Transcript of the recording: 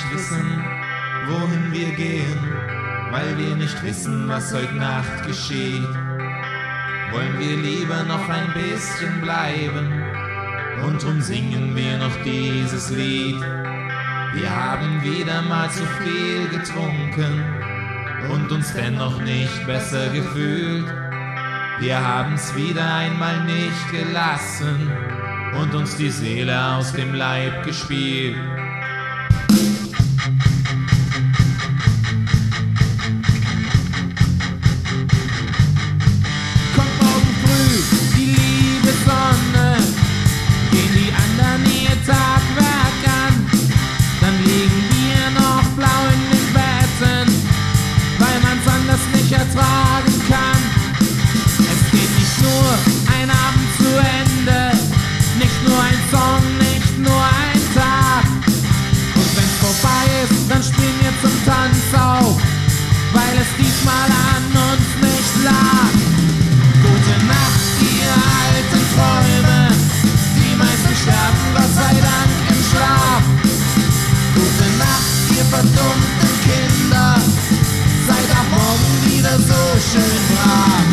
nicht wissen, wohin wir gehen, weil wir nicht wissen, was heute Nacht geschieht. Wollen wir lieber noch ein bisschen bleiben und drum singen wir noch dieses Lied. Wir haben wieder mal zu viel getrunken und uns dennoch nicht besser gefühlt. Wir haben's wieder einmal nicht gelassen und uns die Seele aus dem Leib gespielt. Kommt morgen früh die liebe Sonne, gehen die anderen ihr Tagwerk an, dann liegen wir noch blau in den Betten, weil man's anders nicht ertragen kann. Es geht nicht nur ein Abend zu Ende, nicht nur ein Song, nicht nur ein Tag. Und wenn's vorbei ist, dann spielen wir zum Tanz auf, weil es diesmal an uns nicht lag. Gute Nacht, ihr alten Träume, die meisten sterben Gott sei Dank im Schlaf. Gute Nacht, ihr verdummten Kinder, seid ab morgen wieder so schön brav.